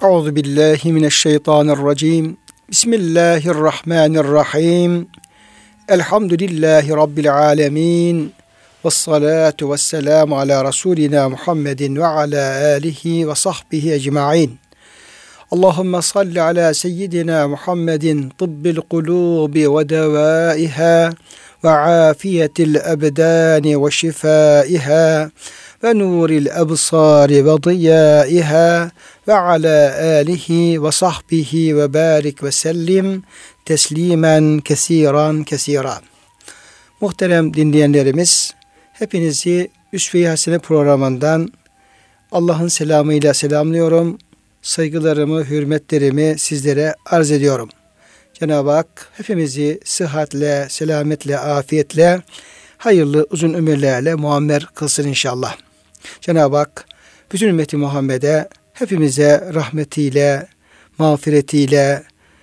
Euzu billahi mineşşeytanirracim. Bismillahirrahmanirrahim. Elhamdülillahi rabbil alamin. Ves salatu vesselamu ala rasulina Muhammedin ve ala alihi ve sahbihi ecmaîn. Allahumme salli ala seyyidina Muhammedin tıbbil kulubi ve devaiha ve afiyetil ebdani ve şifaiha ve nuril ebsari ve diyaiha ve ala alihi ve sahbihi ve barik ve sellim teslimen kesiran kesiran. Muhterem dinleyenlerimiz, hepinizi Üsve-i Hasene programından Allah'ın selamıyla selamlıyorum. Saygılarımı, hürmetlerimi sizlere arz ediyorum. Cenab-ı Hak hepimizi sıhhatle, selametle, afiyetle, hayırlı uzun ömürlerle muammer kılsın inşallah. Cenab-ı Hak bütün ümmeti Muhammed'e, hepimize rahmetiyle, mağfiretiyle,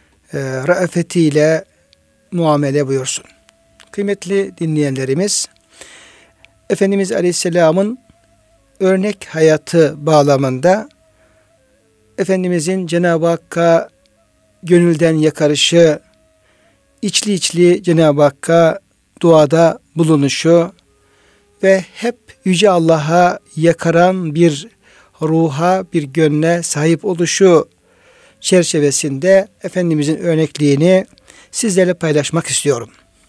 raafetiyle muamele buyursun. Kıymetli dinleyenlerimiz, Efendimiz Aleyhisselam'ın örnek hayatı bağlamında Efendimizin Cenab-ı Hakk'a gönülden yakarışı, içli içli Cenab-ı Hakk'a duada bulunuşu ve hep Yüce Allah'a yakaran bir ruha, bir gönle sahip oluşu çerçevesinde Efendimizin örnekliğini sizlerle paylaşmak istiyorum.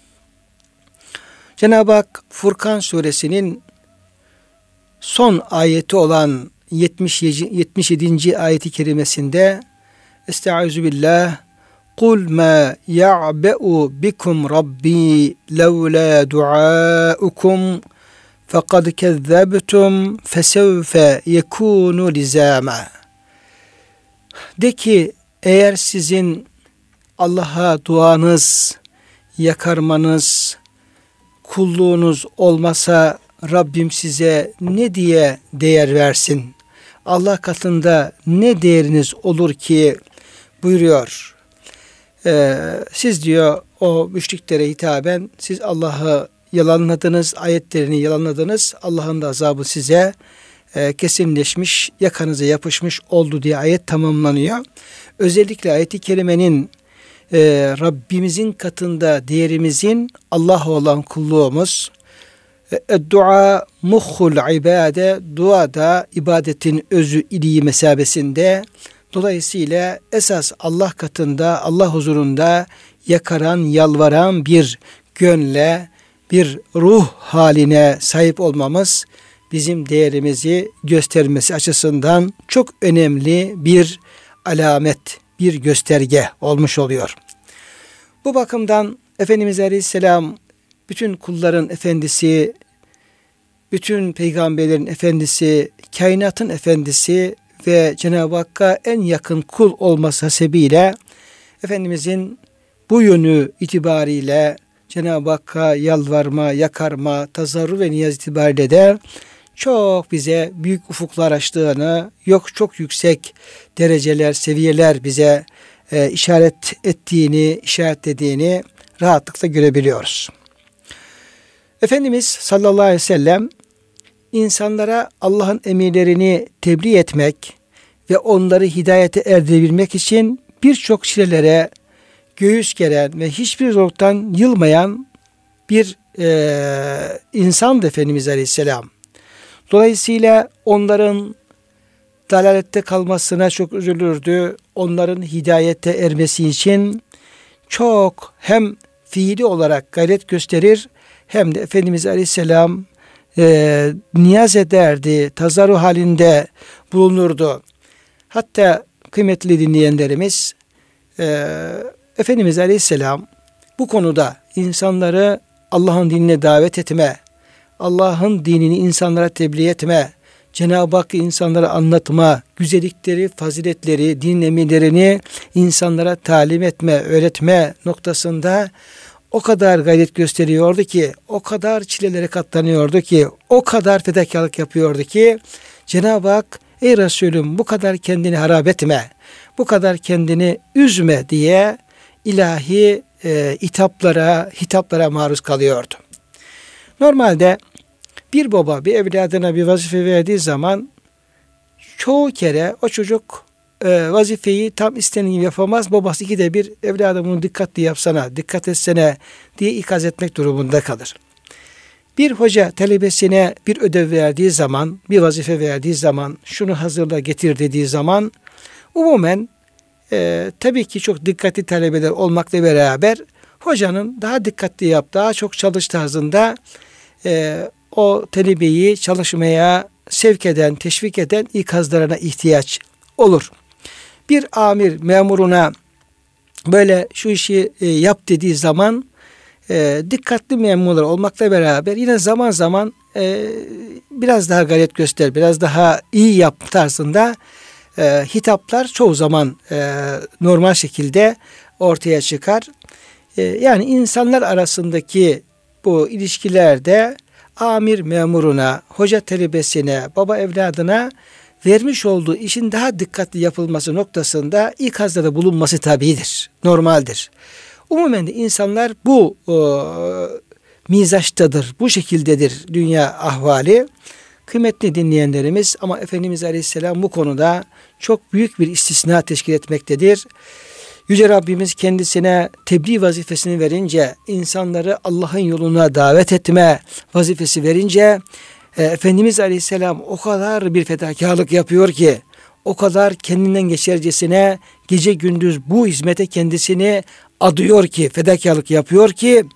Cenab-ı Hak Furkan suresinin son ayeti olan 77. ayeti kerimesinde Estaizu billah Kul ma ya'be'u bikum rabbi levla duaukum fekad kezzebtum fesevfe yekunu lizama. De ki, eğer sizin Allah'a duanız, yakarmanız, kulluğunuz olmasa Rabbim size ne diye değer versin? Allah katında ne değeriniz olur ki buyuruyor. Siz diyor o müşriklere hitaben, siz Allah'ı yalanladınız, ayetlerini yalanladınız. Allah'ın da azabı size kesinleşmiş, yakanıza yapışmış oldu diye ayet tamamlanıyor. Özellikle ayet-i kerimenin Rabbimizin katında değerimizin Allah'a olan kulluğumuz, dua muhul ibade, dua da ibadetin özü iliği mesabesinde. Dolayısıyla esas Allah katında, Allah huzurunda yakaran, yalvaran bir gönle, bir ruh haline sahip olmamız bizim değerimizi göstermesi açısından çok önemli bir alamet, bir gösterge olmuş oluyor. Bu bakımdan Efendimiz Aleyhisselam bütün kulların efendisi, bütün peygamberlerin efendisi, kainatın efendisi ve Cenab-ı Hakk'a en yakın kul olması hasebiyle Efendimizin bu yönü itibariyle Cenab-ı Hakk'a yalvarma, yakarma, tazarru ve niyaz itibariyle de çok bize büyük ufuklar açtığını, çok yüksek dereceler, seviyeler bize işaret ettiğini, işaretlediğini rahatlıkla görebiliyoruz. Efendimiz sallallahu aleyhi ve sellem insanlara Allah'ın emirlerini tebliğ etmek ve onları hidayete erdirebilmek için birçok çilelere göğüs geren ve hiçbir zorluktan yılmayan bir insandı Efendimiz Aleyhisselam. Dolayısıyla onların dalalette kalmasına çok üzülürdü. Onların hidayete ermesi için çok hem fiili olarak gayret gösterir hem de Efendimiz Aleyhisselam niyaz ederdi, tazarru halinde bulunurdu. Hatta kıymetli dinleyenlerimiz, Efendimiz Aleyhisselam bu konuda insanları Allah'ın dinine davet etme, Allah'ın dinini insanlara tebliğ etme, Cenab-ı Hakk'ı insanlara anlatma, güzellikleri, faziletleri, din emirlerini insanlara talim etme, öğretme noktasında o kadar gayret gösteriyordu ki, o kadar çilelere katlanıyordu ki, o kadar fedakarlık yapıyordu ki, Cenab-ı Hak, ey Resulüm bu kadar kendini harap etme, bu kadar kendini üzme diye ilahi hitaplara maruz kalıyordu. Normalde bir baba bir evladına bir vazife verdiği zaman çoğu kere o çocuk vazifeyi tam istendiği gibi yapamaz. Babası ikide bir evladım bunu dikkatli yapsana, dikkat etsene diye ikaz etmek durumunda kalır. Bir hoca talebesine bir ödev verdiği zaman, bir vazife verdiği zaman, şunu hazırla getir dediği zaman umumen tabii ki çok dikkatli talebeler olmakla beraber hocanın daha dikkatli yap, daha çok çalış tarzında o talebeyi çalışmaya sevk eden, teşvik eden ikazlarına ihtiyaç olur. Bir amir memuruna böyle şu işi yap dediği zaman dikkatli memurlar olmakla beraber yine zaman zaman biraz daha gayret göster, biraz daha iyi yap tarzında hitaplar çoğu zaman normal şekilde ortaya çıkar. Yani insanlar arasındaki bu ilişkilerde amir memuruna, hoca talebesine, baba evladına vermiş olduğu işin daha dikkatli yapılması noktasında ikazda bulunması tabiidir, normaldir. Umumen de insanlar bu mizaçtadır, bu şekildedir dünya ahvali. Kıymetli dinleyenlerimiz ama Efendimiz Aleyhisselam bu konuda çok büyük bir istisna teşkil etmektedir. Yüce Rabbimiz kendisine tebliğ vazifesini verince, insanları Allah'ın yoluna davet etme vazifesi verince, Efendimiz Aleyhisselam o kadar bir fedakarlık yapıyor ki, o kadar kendinden geçercesine gece gündüz bu hizmete kendisini adıyor ki, fedakarlık yapıyor ki,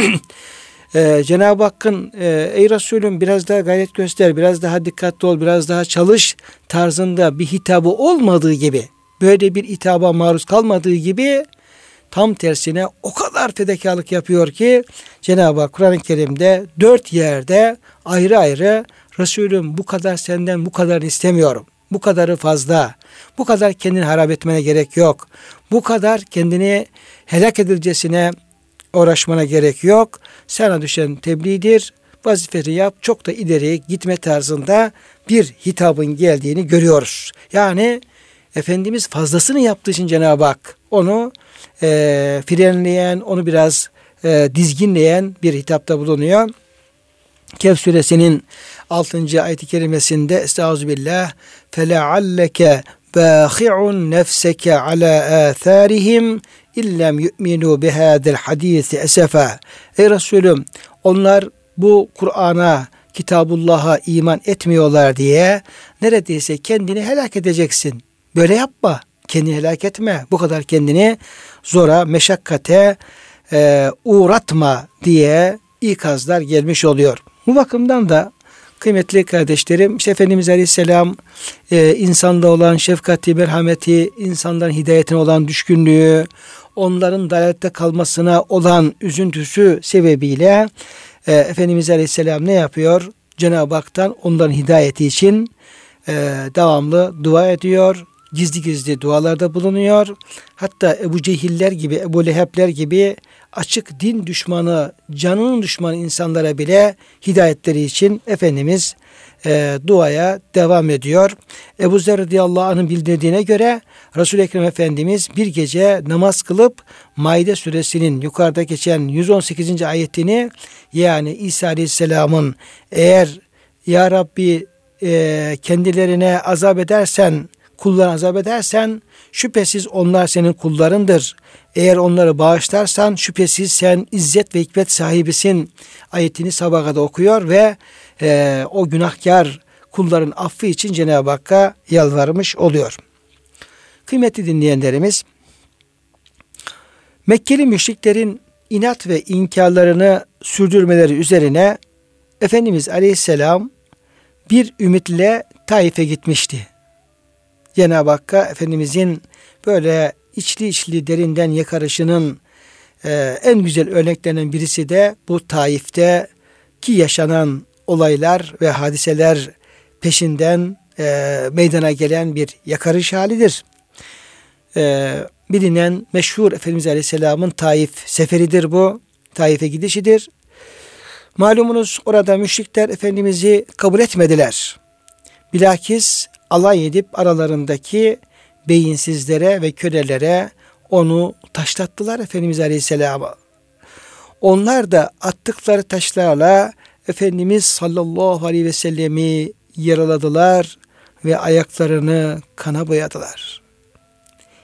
Cenab-ı Hakk'ın ey Resulüm biraz daha gayret göster, biraz daha dikkatli ol, biraz daha çalış tarzında bir hitabı olmadığı gibi, böyle bir hitaba maruz kalmadığı gibi tam tersine o kadar fedakarlık yapıyor ki Cenab-ı Hak Kur'an-ı Kerim'de 4 yerde ayrı ayrı Resulüm bu kadar senden bu kadar istemiyorum. Bu kadarı fazla. Bu kadar kendini harap etmene gerek yok. Bu kadar kendini helak edilcesine uğraşmana gerek yok. Sana düşen tebliğdir. Vazifeni yap. Çok da ileriye gitme tarzında bir hitabın geldiğini görüyoruz. Yani Efendimiz fazlasını yaptığı için Cenab-ı Hak onu frenleyen, onu biraz dizginleyen bir hitapta bulunuyor. Kehf suresinin 6. ayet-i kerimesinde Estağfirullah فَلَعَلَّكَ بَاخِعُنْ نَفْسَكَ عَلَى آثَارِهِمْ اِلَّمْ يُؤْمِنُوا بِهَذَا الْحَد۪يثِ اَسَفًا. Ey Resulüm, onlar bu Kur'an'a, Kitabullah'a iman etmiyorlar diye neredeyse kendini helak edeceksin. Böyle yapma. Kendini helak etme. Bu kadar kendini zora, meşakkate uğratma diye ikazlar gelmiş oluyor. Bu bakımdan da kıymetli kardeşlerim, işte Efendimiz Aleyhisselam insanda olan şefkati, merhameti, insanların hidayetine olan düşkünlüğü, onların dalalette kalmasına olan üzüntüsü sebebiyle Efendimiz Aleyhisselam ne yapıyor? Cenab-ı Hak'tan onların hidayeti için devamlı dua ediyor. Gizli gizli dualarda bulunuyor. Hatta Ebu Cehiller gibi, Ebu Lehebler gibi açık din düşmanı, canının düşmanı insanlara bile hidayetleri için Efendimiz duaya devam ediyor. Ebu Zer radıyallahu anh'ın bildirdiğine göre Resul-i Ekrem Efendimiz bir gece namaz kılıp Maide suresinin yukarıda geçen 118. ayetini, yani İsa Aleyhisselam'ın eğer Ya Rabbi kendilerine azap edersen, kullarına azap edersen şüphesiz onlar senin kullarındır. Eğer onları bağışlarsan şüphesiz sen izzet ve hikmet sahibisin ayetini sabahada okuyor ve o günahkar kulların affı için Cenab-ı Hakk'a yalvarmış oluyor. Kıymetli dinleyenlerimiz, Mekkeli müşriklerin inat ve inkarlarını sürdürmeleri üzerine Efendimiz Aleyhisselam bir ümitle Taif'e gitmişti. Cenab-ı Hakk'a Efendimizin böyle içli içli derinden yakarışının en güzel örneklerinden birisi de bu Taif'te ki yaşanan olaylar ve hadiseler peşinden meydana gelen bir yakarış halidir. Bilinen meşhur Efendimiz Aleyhisselam'ın Taif seferidir bu. Taif'e gidişidir. Malumunuz orada müşrikler Efendimiz'i kabul etmediler. Bilakis alay edip aralarındaki beyinsizlere ve kölelere onu taşlattılar Efendimiz Aleyhisselam'a. Onlar da attıkları taşlarla Efendimiz sallallahu aleyhi ve sellemi yaraladılar ve ayaklarını kana boyadılar.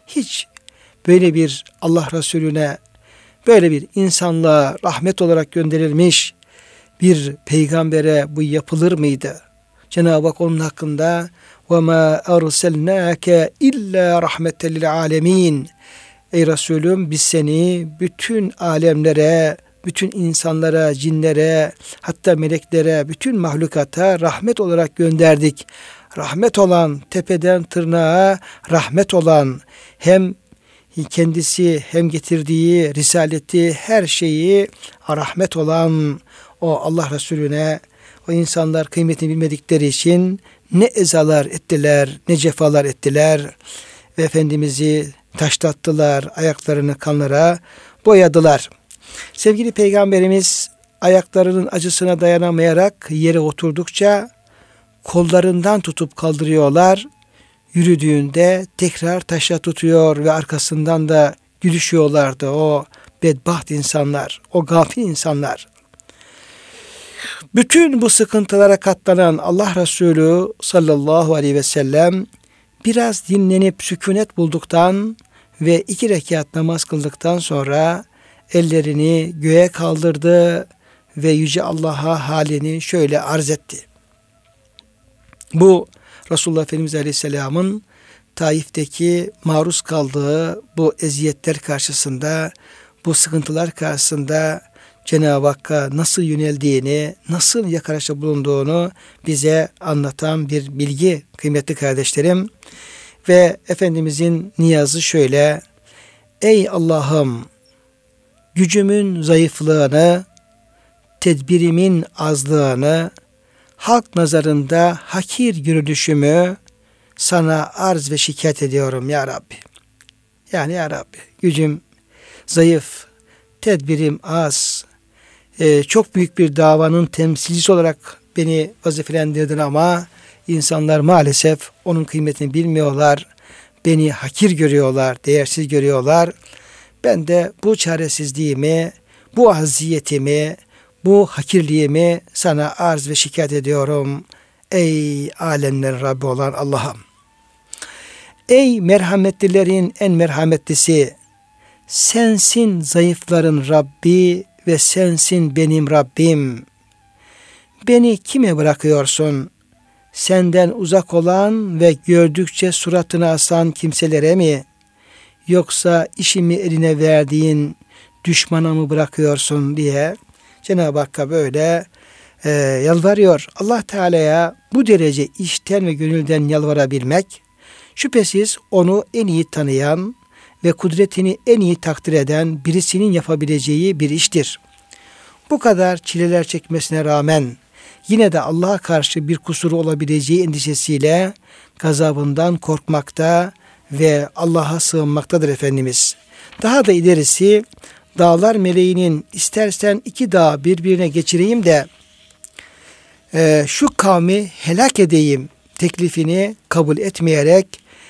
hiç böyle bir Allah Resulüne, böyle bir insanlığa rahmet olarak gönderilmiş bir peygambere bu yapılır mıydı? Cenab-ı Hak onun hakkında وَمَا أَرْسَلْنَاكَ إِلَّا رَحْمَةً لِلْعَالَمِينَ Ey Resulüm, biz seni bütün alemlere, bütün insanlara, cinlere, hatta meleklere, bütün mahlukata rahmet olarak gönderdik. Rahmet olan, tepeden tırnağa rahmet olan, hem kendisi hem getirdiği risaleti, her şeyi rahmet olan o Allah Resulüne, o insanlar kıymetini bilmedikleri için ne ezalar ettiler, ne cefalar ettiler ve Efendimiz'i taşlattılar, ayaklarını kanlara boyadılar. Sevgili Peygamberimiz ayaklarının acısına dayanamayarak yere oturdukça kollarından tutup kaldırıyorlar. Yürüdüğünde tekrar taşa tutuyor ve arkasından da gülüşüyorlardı o bedbaht insanlar, o gafil insanlar. Bütün bu sıkıntılara katlanan Allah Resulü sallallahu aleyhi ve sellem biraz dinlenip sükunet bulduktan ve 2 rekat namaz kıldıktan sonra ellerini göğe kaldırdı ve Yüce Allah'a halini şöyle arz etti. Bu Resulullah Efendimiz Aleyhisselam'ın Taif'teki maruz kaldığı bu eziyetler karşısında, bu sıkıntılar karşısında Cenab-ı Hakk'a nasıl yöneldiğini, nasıl yakarışta bulunduğunu bize anlatan bir bilgi kıymetli kardeşlerim. Ve Efendimizin niyazı şöyle: Ey Allah'ım, gücümün zayıflığını, tedbirimin azlığını, halk nazarında hakir görünüşümü sana arz ve şikayet ediyorum ya Rabbi. Yani ya Rabbi, gücüm zayıf, tedbirim az, çok büyük bir davanın temsilcisi olarak beni vazifelendirdin ama insanlar maalesef onun kıymetini bilmiyorlar. Beni hakir görüyorlar, değersiz görüyorlar. Ben de bu çaresizliğimi, bu aziyetimi, bu hakirliğimi sana arz ve şikayet ediyorum. Ey alemlerin Rabbi olan Allah'ım. Ey merhametlilerin en merhametlisi, sensin zayıfların Rabbi ve sensin benim Rabbim. Beni kime bırakıyorsun? Senden uzak olan ve gördükçe suratını asan kimselere mi? Yoksa işimi eline verdiğin düşmana mı bırakıyorsun diye Cenab-ı Hakk'a böyle yalvarıyor. Allah Teala'ya bu derece içten ve gönülden yalvarabilmek, şüphesiz onu en iyi tanıyan ve kudretini en iyi takdir eden birisinin yapabileceği bir iştir. Bu kadar çileler çekmesine rağmen yine de Allah'a karşı bir kusuru olabileceği endişesiyle gazabından korkmakta ve Allah'a sığınmaktadır Efendimiz. Daha da ilerisi dağlar meleğinin istersen 2 dağı birbirine geçireyim de şu kavmi helak edeyim teklifini kabul etmeyerek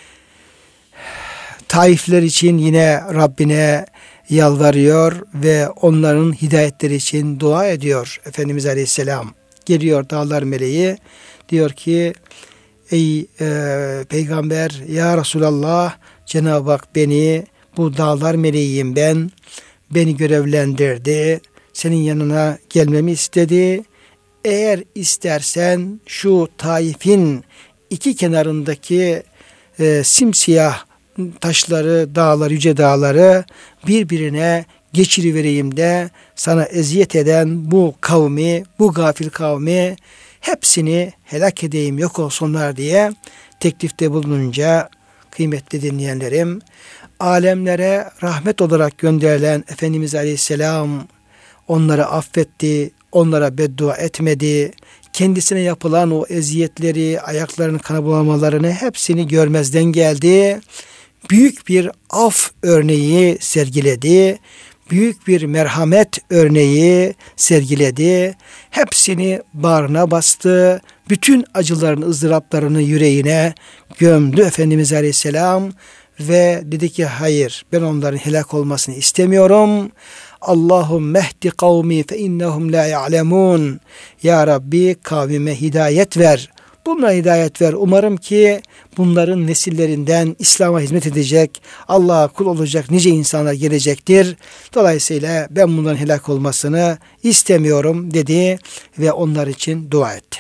Taifler için yine Rabbine yalvarıyor ve onların hidayetleri için dua ediyor Efendimiz Aleyhisselam. Geliyor dağlar meleği, diyor ki ey peygamber ya Resulallah, Cenab-ı Hak beni, bu dağlar meleğiyim ben, beni görevlendirdi, senin yanına gelmemi istedi. Eğer istersen şu Taif'in 2 kenarındaki simsiyah taşları, dağları, yüce dağları birbirine geçirivereyim de sana eziyet eden bu kavmi, bu gafil kavmi hepsini helak edeyim, yok olsunlar diye teklifte bulununca kıymetli dinleyenlerim, alemlere rahmet olarak gönderilen Efendimiz Aleyhisselam onları affetti, onlara beddua etmedi. Kendisine yapılan o eziyetleri, ayaklarının kana bulamalarını hepsini görmezden geldi. Büyük bir af örneği sergiledi. Büyük bir merhamet örneği sergiledi. Hepsini bağrına bastı. Bütün acılarını, ızdıraplarını yüreğine gömdü Efendimiz Aleyhisselam ve dedi ki hayır, ben onların helak olmasını istemiyorum. Allahümme ehdi kavmi fe innehum la ya'lemun. Ya Rabbi, kavmime hidayet ver. Bunlara hidayet ver. Umarım ki bunların nesillerinden İslam'a hizmet edecek, Allah'a kul olacak nice insanlar gelecektir. Dolayısıyla ben bunların helak olmasını istemiyorum dedi ve onlar için dua etti.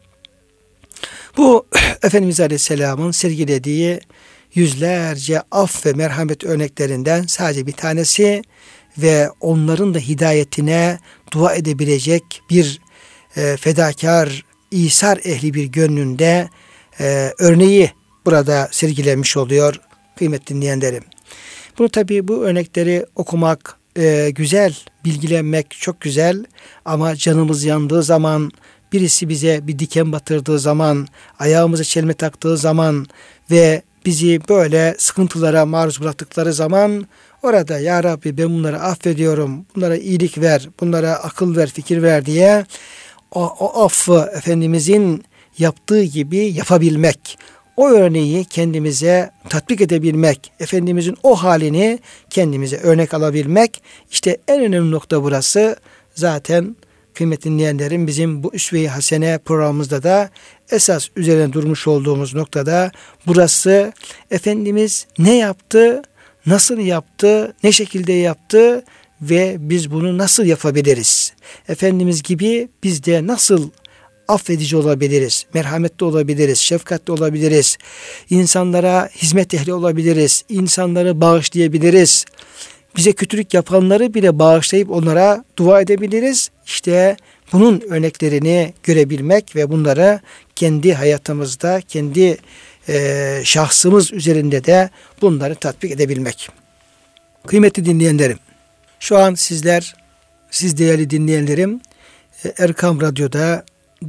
Bu Efendimiz Aleyhisselam'ın sergilediği yüzlerce af ve merhamet örneklerinden sadece bir tanesi ve onların da hidayetine dua edebilecek bir fedakar, İsar ehli bir gönlünde örneği burada sergilenmiş oluyor kıymetli dinleyenlerim. Bunu tabii bu örnekleri okumak güzel, bilgilenmek çok güzel ama canımız yandığı zaman, birisi bize bir diken batırdığı zaman, ayağımıza çelme taktığı zaman ve bizi böyle sıkıntılara maruz bıraktıkları zaman orada ya Rabbi ben bunları affediyorum, bunlara iyilik ver, bunlara akıl ver, fikir ver diye o affı Efendimizin yaptığı gibi yapabilmek, o örneği kendimize tatbik edebilmek, Efendimizin o halini kendimize örnek alabilmek, işte en önemli nokta burası. Zaten kıymetli dinleyenlerim bizim bu Üsve-i Hasene programımızda da esas üzerine durmuş olduğumuz noktada burası. Efendimiz ne yaptı, nasıl yaptı, ne şekilde yaptı ve biz bunu nasıl yapabiliriz? Efendimiz gibi biz de nasıl affedici olabiliriz, merhametli olabiliriz, şefkatli olabiliriz, insanlara hizmet ehli olabiliriz, insanları bağışlayabiliriz. Bize kötülük yapanları bile bağışlayıp onlara dua edebiliriz. İşte bunun örneklerini görebilmek ve bunları kendi hayatımızda, kendi şahsımız üzerinde de bunları tatbik edebilmek. Kıymetli dinleyenlerim, şu an siz değerli dinleyenlerim, Erkam Radyo'da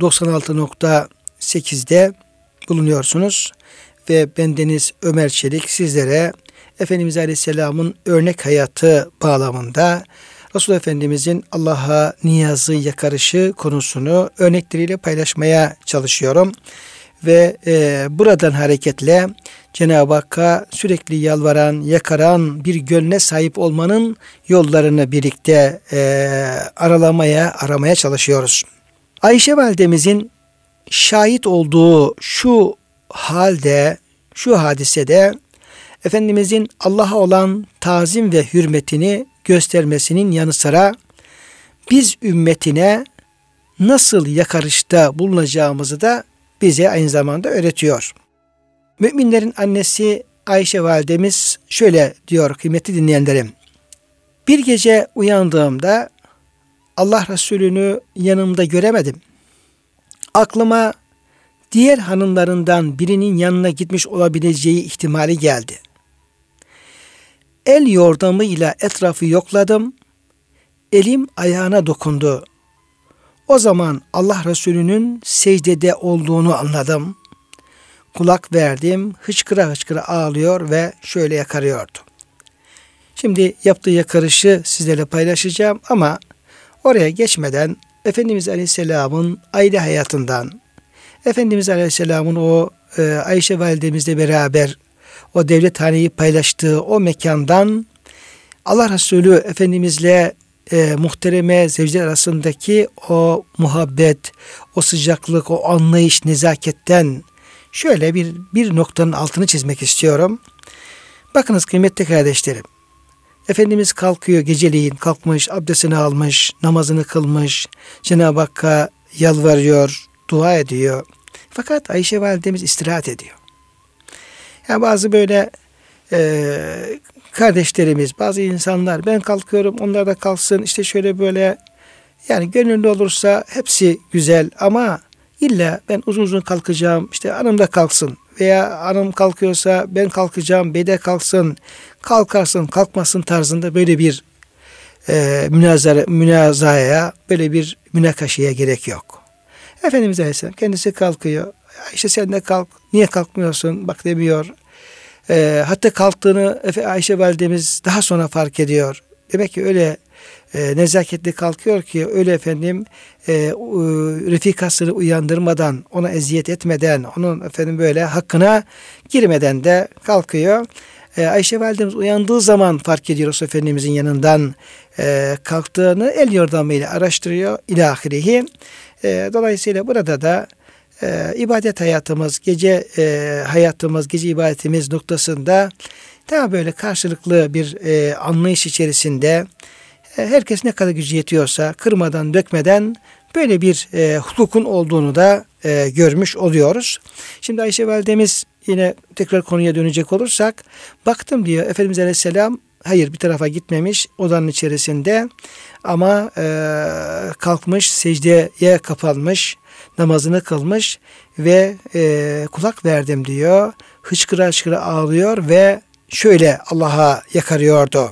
96.8'de bulunuyorsunuz ve bendeniz Ömer Çelik sizlere Efendimiz Aleyhisselam'ın örnek hayatı bağlamında Resulullah Efendimizin Allah'a niyazı, yakarışı konusunu örnekleriyle paylaşmaya çalışıyorum. Ve buradan hareketle Cenab-ı Hakk'a sürekli yalvaran, yakaran bir gönle sahip olmanın yollarını birlikte aramaya çalışıyoruz. Ayşe validemizin şahit olduğu şu hadisede Efendimizin Allah'a olan tazim ve hürmetini göstermesinin yanı sıra biz ümmetine nasıl yakarışta bulunacağımızı da bize aynı zamanda öğretiyor. Müminlerin annesi Ayşe validemiz şöyle diyor kıymetli dinleyenlerim. Bir gece uyandığımda Allah Resulü'nü yanımda göremedim. Aklıma diğer hanımlarından birinin yanına gitmiş olabileceği ihtimali geldi. El yordamıyla etrafı yokladım. Elim ayağına dokundu. O zaman Allah Resulü'nün secdede olduğunu anladım. Kulak verdim, hıçkıra hıçkıra ağlıyor ve şöyle yakarıyordu. Şimdi yaptığı yakarışı sizlerle paylaşacağım ama oraya geçmeden Efendimiz Aleyhisselam'ın aile hayatından, Efendimiz Aleyhisselam'ın o Ayşe validemizle beraber o devlethaneyi paylaştığı o mekandan Allah Resulü Efendimizle muhtereme zevceler arasındaki o muhabbet, o sıcaklık, o anlayış, nezaketten şöyle bir noktanın altını çizmek istiyorum. Bakınız kıymetli kardeşlerim. Efendimiz kalkıyor geceleyin, kalkmış, abdestini almış, namazını kılmış, Cenab-ı Hakk'a yalvarıyor, dua ediyor. Fakat Ayşe validemiz istirahat ediyor. Yani bazı böyle kardeşlerimiz, bazı insanlar ben kalkıyorum, onlar da kalksın, işte şöyle böyle, yani gönüllü olursa hepsi güzel ama illa ben uzun uzun kalkacağım, işte hanım da kalksın veya hanım kalkıyorsa ben kalkacağım, bey de kalksın, kalkarsın kalkmasın tarzında böyle bir münazaya, böyle bir münakaşaya gerek yok. Efendimiz Aleyhisselam kendisi kalkıyor. İşte sen de kalk, niye kalkmıyorsun bak demiyor. Hatta kalktığını Ayşe validemiz daha sonra fark ediyor. Demek ki öyle nezaketli kalkıyor ki öyle efendim refikasını uyandırmadan, ona eziyet etmeden, onun efendim böyle hakkına girmeden de kalkıyor. Ayşe validemiz uyandığı zaman fark ediyor Resulullah Efendimizin yanından kalktığını, el yordamıyla araştırıyor ilahirihi. Dolayısıyla burada da ibadet hayatımız, gece hayatımız, gece ibadetimiz noktasında daha böyle karşılıklı bir anlayış içerisinde herkes ne kadar gücü yetiyorsa kırmadan dökmeden böyle bir hukukun olduğunu da görmüş oluyoruz. Şimdi Ayşe validemiz, yine tekrar konuya dönecek olursak, baktım diyor Efendimiz Aleyhisselam, hayır bir tarafa gitmemiş, odanın içerisinde ama kalkmış, secdeye kapanmış, namazını kılmış ve kulak verdim diyor. Hıçkıra hıçkıra ağlıyor ve şöyle Allah'a yakarıyordu.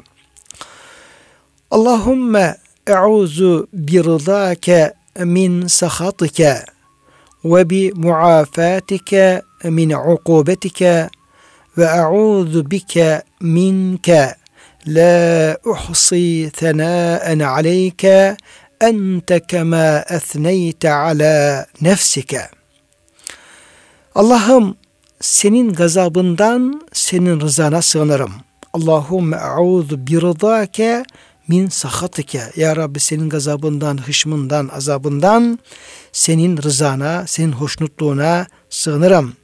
Allahümme e'uzu birdâke min sahatike ve bi muafatike min ukubetike ve e'uzu bike minke la uhsi thenâen aleyke ente kema ethneyte ala nefsike. Allah'ım, senin gazabından senin rızana sığınırım. Allahümme e'uzu birdâke min sahatike. Ya Rabbi, senin gazabından, hışmından, azabından senin rızana, senin hoşnutluğuna sığınırım.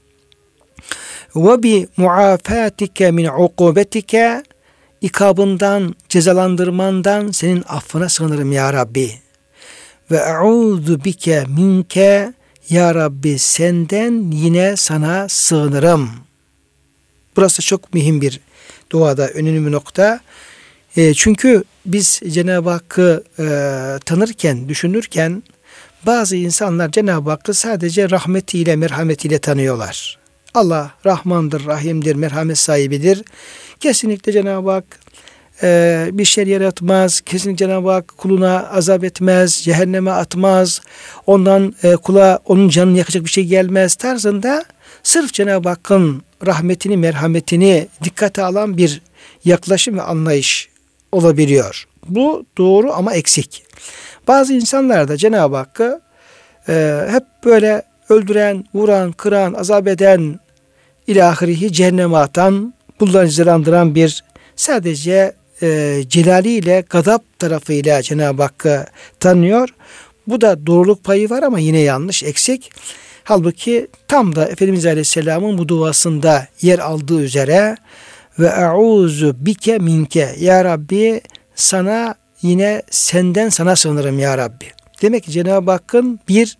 Ve bi muafatike min ukubetike. İkabından, cezalandırmandan senin affına sığınırım ya Rabbi. Ve e'uzu bike minke. Ya Rabbi, senden yine sana sığınırım. Burası çok mühim bir duada, önemli bir nokta. Çünkü biz Cenab-ı Hakk'ı tanırken, düşünürken bazı insanlar Cenab-ı Hakk'ı sadece rahmetiyle, merhametiyle tanıyorlar. Allah Rahmandır, Rahim'dir, merhamet sahibidir. Kesinlikle Cenab-ı Hak bir şey yaratmaz. Kesinlikle Cenab-ı Hak kuluna azap etmez, cehenneme atmaz. Ondan kula onun canını yakacak bir şey gelmez tarzında sırf Cenab-ı Hakk'ın rahmetini, merhametini dikkate alan bir yaklaşım ve anlayış olabiliyor. Bu doğru ama eksik. Bazı insanlar da Cenab-ı Hakk'ı hep böyle öldüren, vuran, kıran, azap eden, ilahirihi cehenneme atan, kullarını cezalandıran bir, sadece celaliyle, gadap tarafıyla Cenab-ı Hakk'ı tanıyor. Bu da doğruluk payı var ama yine yanlış, eksik. Halbuki tam da Efendimiz Aleyhisselam'ın bu duasında yer aldığı üzere ve e'uzu bike minke. Ya Rabbi, sana, yine senden sana sığınırım ya Rabbi. Demek ki Cenab-ı Hakk'ın bir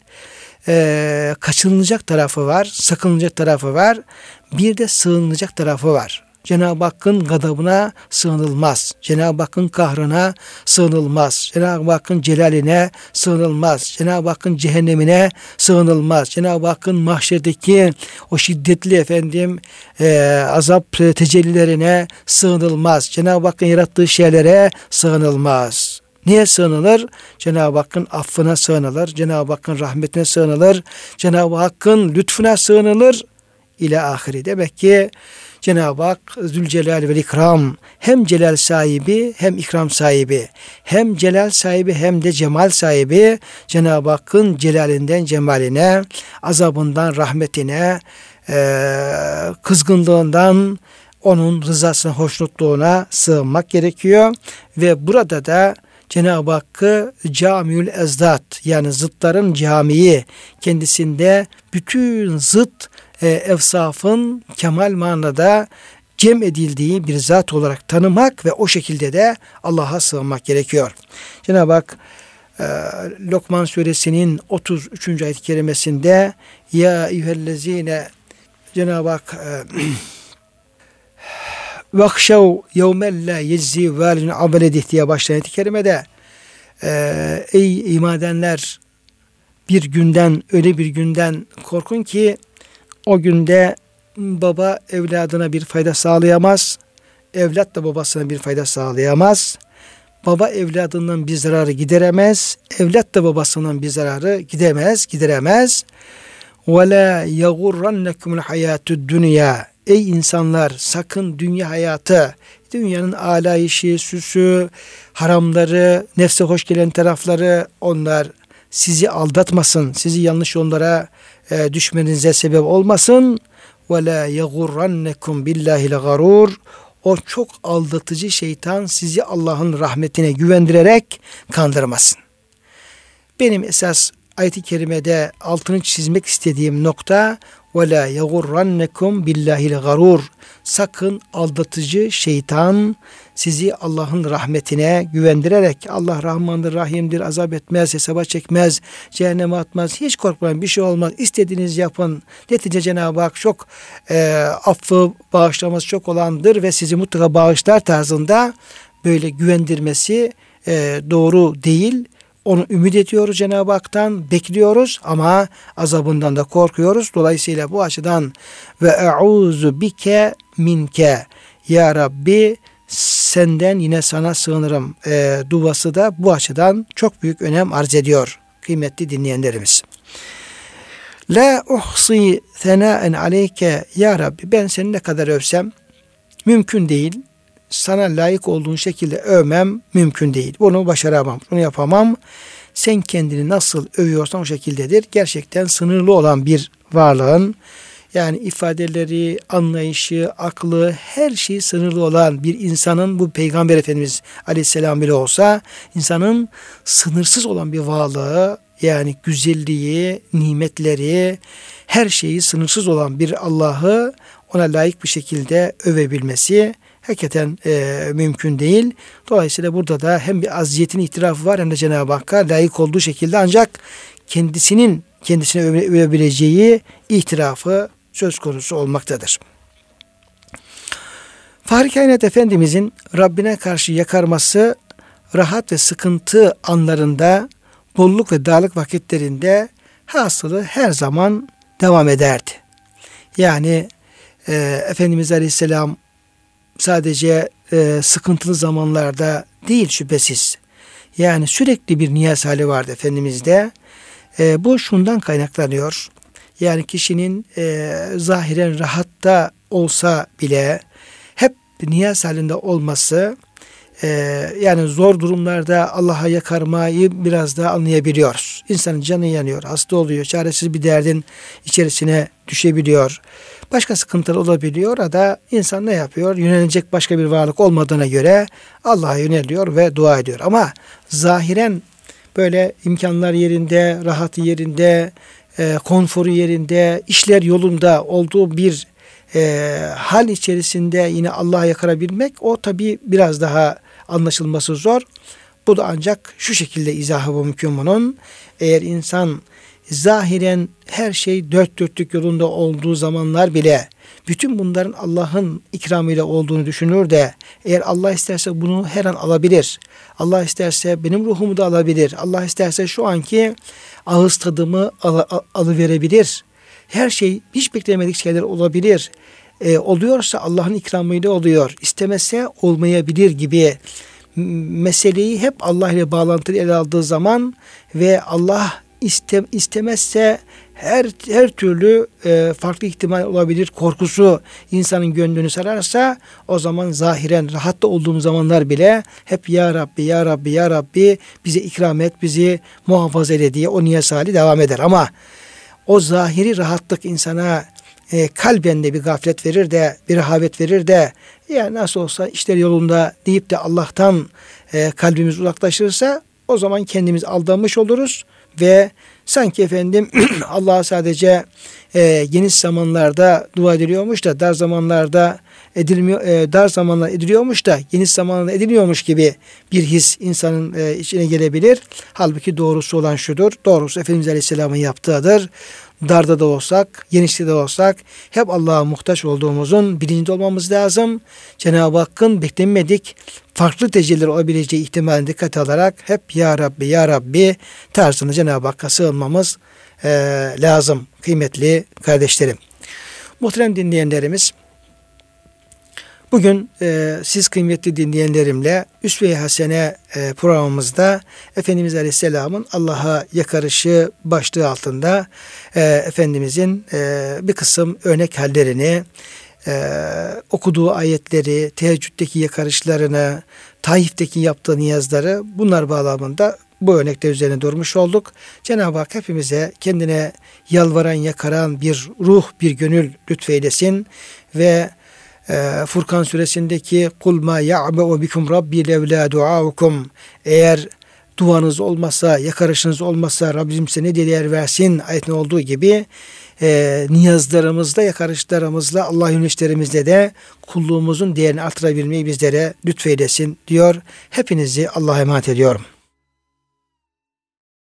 kaçınılacak tarafı var, sakınılacak tarafı var. Bir de sığınılacak tarafı var. Cenab-ı Hakk'ın gadabına sığınılmaz. Cenab-ı Hakk'ın kahrına sığınılmaz. Cenab-ı Hakk'ın celaline sığınılmaz. Cenab-ı Hakk'ın cehennemine sığınılmaz. Cenab-ı Hakk'ın mahşerdeki o şiddetli azap tecellilerine sığınılmaz. Cenab-ı Hakk'ın yarattığı şeylere sığınılmaz. Niye sığınılır? Cenab-ı Hakk'ın affına sığınılır. Cenab-ı Hakk'ın rahmetine sığınılır. Cenab-ı Hakk'ın lütfuna sığınılır. İle ahiri. Demek ki Cenab-ı Hak Zülcelal ve İkram hem celal sahibi hem ikram sahibi, hem celal sahibi hem de cemal sahibi. Cenab-ı Hakk'ın celalinden cemaline, azabından rahmetine, kızgınlığından onun rızasına, hoşnutluğuna sığınmak gerekiyor. Ve burada da Cenab-ı Hakk'ı Camiül Ezdat, yani zıtların camii, kendisinde bütün zıt evsafın kemal manada cem edildiği bir zat olarak tanımak ve o şekilde de Allah'a sığınmak gerekiyor. Cenab-ı Hak Lokman suresinin 33. ayet-i kerimesinde ya eyyühellezine, Cenab-ı Hak vakşav yevmel la yezzi validun abeledih diye başlayan ayet-i kerimede ey iman edenler, bir günden, öyle bir günden korkun ki o günde baba evladına bir fayda sağlayamaz, evlat da babasına bir fayda sağlayamaz. Baba evladından bir zararı gideremez, evlat da babasından bir zararı gideremez. وَلَا يَغُرَّنَّكُمُ الْحَيَاتُ dünya. Ey insanlar, sakın dünya hayatı, dünyanın alayişi, süsü, haramları, nefse hoş gelen tarafları, onlar sizi aldatmasın, sizi yanlış yollara düşmenize sebep olmasın. وَلَا يَغُرَّنَّكُمْ بِاللّٰهِ الْغَرُورِ. O çok aldatıcı şeytan sizi Allah'ın rahmetine güvendirerek kandırmasın. Benim esas ayet-i kerimede altını çizmek istediğim nokta وَلَا يَغُرَّنَّكُمْ بِاللّٰهِ الْغَرُورِ Sakın aldatıcı şeytan sizi Allah'ın rahmetine güvendirerek Allah Rahmandır, Rahim'dir, azap etmez, hesaba çekmez, cehenneme atmaz, hiç korkmayın, bir şey olmaz, istediğiniz yapın. Netice Cenab-ı Hak çok affı, bağışlaması çok olandır ve sizi mutlaka bağışlar tarzında böyle güvendirmesi doğru değil. Onu ümit ediyoruz Cenab-ı Hak'tan, bekliyoruz ama azabından da korkuyoruz. Dolayısıyla bu açıdan ve e'uzu bike minke, ya Rabbi senden yine sana sığınırım duası da bu açıdan çok büyük önem arz ediyor kıymetli dinleyenlerimiz. La uhsi senaen aleyke, ya Rabbi ben seni ne kadar övsem mümkün değil. Sana layık olduğun şekilde övmem mümkün değil. Bunu başaramam, bunu yapamam. Sen kendini nasıl övüyorsan o şekildedir. Gerçekten sınırlı olan bir varlığın, yani ifadeleri, anlayışı, aklı, her şeyi sınırlı olan bir insanın, bu Peygamber Efendimiz Aleyhisselam bile olsa, insanın sınırsız olan bir varlığı, yani güzelliği, nimetleri, her şeyi sınırsız olan bir Allah'ı ona layık bir şekilde övebilmesi hakikaten mümkün değil. Dolayısıyla burada da hem bir aziyetin itirafı var hem de Cenab-ı Hakk'a layık olduğu şekilde ancak kendisine övebileceği itirafı söz konusu olmaktadır. Fahri Kainat Efendimizin Rabbine karşı yakarması rahat ve sıkıntı anlarında, bolluk ve darlık vakitlerinde hasılı her zaman devam ederdi. Yani Efendimiz Aleyhisselam sadece sıkıntılı zamanlarda değil şüphesiz. Yani sürekli bir niyaz hali vardı Efendimiz'de. Bu şundan kaynaklanıyor. Yani kişinin zahiren rahatta olsa bile hep niyaz halinde olması, yani zor durumlarda Allah'a yakarmayı biraz daha anlayabiliyoruz. İnsanın canı yanıyor, hasta oluyor, çaresiz bir derdin içerisine düşebiliyor. Başka sıkıntılar olabiliyor. O da insan ne yapıyor? Yönelecek başka bir varlık olmadığına göre Allah'a yöneliyor ve dua ediyor. Ama zahiren böyle imkanlar yerinde, rahatı yerinde, konforu yerinde, işler yolunda olduğu bir hal içerisinde yine Allah'a yakarabilmek, o tabii biraz daha anlaşılması zor. Bu da ancak şu şekilde izahı mümkün bunun. Eğer insan zahiren her şey dört dörtlük yolunda olduğu zamanlar bile bütün bunların Allah'ın ikramıyla olduğunu düşünür de eğer Allah isterse bunu her an alabilir. Allah isterse benim ruhumu da alabilir. Allah isterse şu anki ağız tadımı alıverebilir. Her şey hiç beklemedik şeyler olabilir. Oluyorsa Allah'ın ikramıyla oluyor. İstemezse olmayabilir gibi meseleyi hep Allah ile bağlantılı ele aldığı zaman ve Allah istemezse her türlü farklı ihtimal olabilir korkusu insanın gönlünü sararsa, o zaman zahiren rahatta olduğum zamanlar bile hep Ya Rabbi, Ya Rabbi, Ya Rabbi bize ikram et, bizi muhafaza eyle diye o niyaz hali devam eder. Ama o zahiri rahatlık insana kalben de bir gaflet verir de, bir rehavet verir de, ya nasıl olsa işler yolunda deyip de Allah'tan kalbimiz uzaklaşırsa, o zaman kendimiz aldanmış oluruz ve sanki efendim Allah'a sadece geniş zamanlarda dua ediliyormuş da dar zamanlarda edilmiyor, dar zamanlar ediliyormuş da geniş zamanlarda ediliyormuş gibi bir his insanın içine gelebilir. Halbuki doğrusu olan şudur. Doğrusu Efendimiz Aleyhisselam'ın yaptığıdır. Darda da olsak, genişte de olsak hep Allah'a muhtaç olduğumuzun bilincinde olmamız lazım. Cenab-ı Hakk'ın beklenmedik farklı tecelliler olabileceği ihtimalini dikkate alarak hep Ya Rabbi, Ya Rabbi tarzında Cenab-ı Hakk'a sığınmamız lazım kıymetli kardeşlerim. Muhterem dinleyenlerimiz, bugün siz kıymetli dinleyenlerimle Üsve-i Hasene programımızda Efendimiz Aleyhisselam'ın Allah'a yakarışı başlığı altında Efendimizin bir kısım örnek hallerini, okuduğu ayetleri, teheccüddeki yakarışlarını, Taif'teki yaptığı niyazları, bunlar bağlamında bu örnekler üzerine durmuş olduk. Cenab-ı Hak hepimize kendine yalvaran, yakaran bir ruh, bir gönül lütfeylesin ve Furkan suresindeki kul ma ya'ba'u bikum rabbi levla duaukum, eğer duanız olmasa, yakarışınız olmasa Rabbim size ne değer versin ayetinde olduğu gibi niyazlarımızla, yakarışlarımızla, Allah yönelişlerimizle de kulluğumuzun değerini artırabilmeyi bizlere lütfeylesin diyor. Hepinizi Allah'a emanet ediyorum.